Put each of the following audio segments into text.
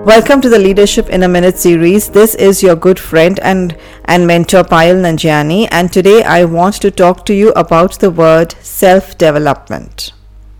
Welcome to the Leadership in a Minute series. This is your good friend and mentor Payal Nanjiani, and today I want to talk to you about the word self-development.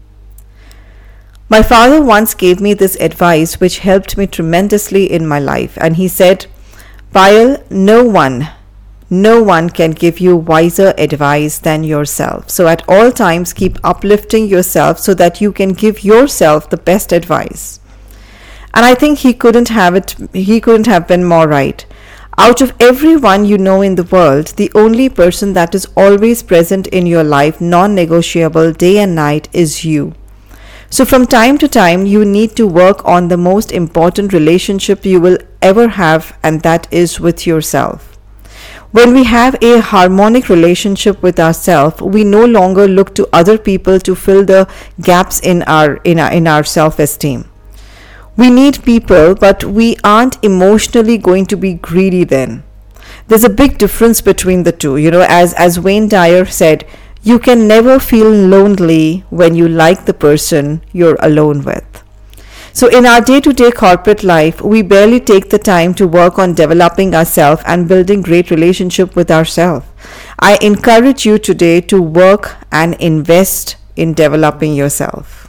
My father once gave me this advice which helped me tremendously in my life, and he said, Payal, no one can give you wiser advice than yourself. So at all times keep uplifting yourself so that you can give yourself the best advice. And I think he couldn't have been more right. Out of everyone you know in the world, the only person that is always present in your life, non-negotiable day and night, is you. So from time to time, you need to work on the most important relationship you will ever have, and that is with yourself. When we have a harmonic relationship with ourselves, we no longer look to other people to fill the gaps in our self-esteem. We need people, but we aren't emotionally going to be greedy then. There's a big difference between the two. As Wayne Dyer said, you can never feel lonely when you like the person you're alone with. So in our day-to-day corporate life, we barely take the time to work on developing ourselves and building great relationship with ourselves. I encourage you today to work and invest in developing yourself.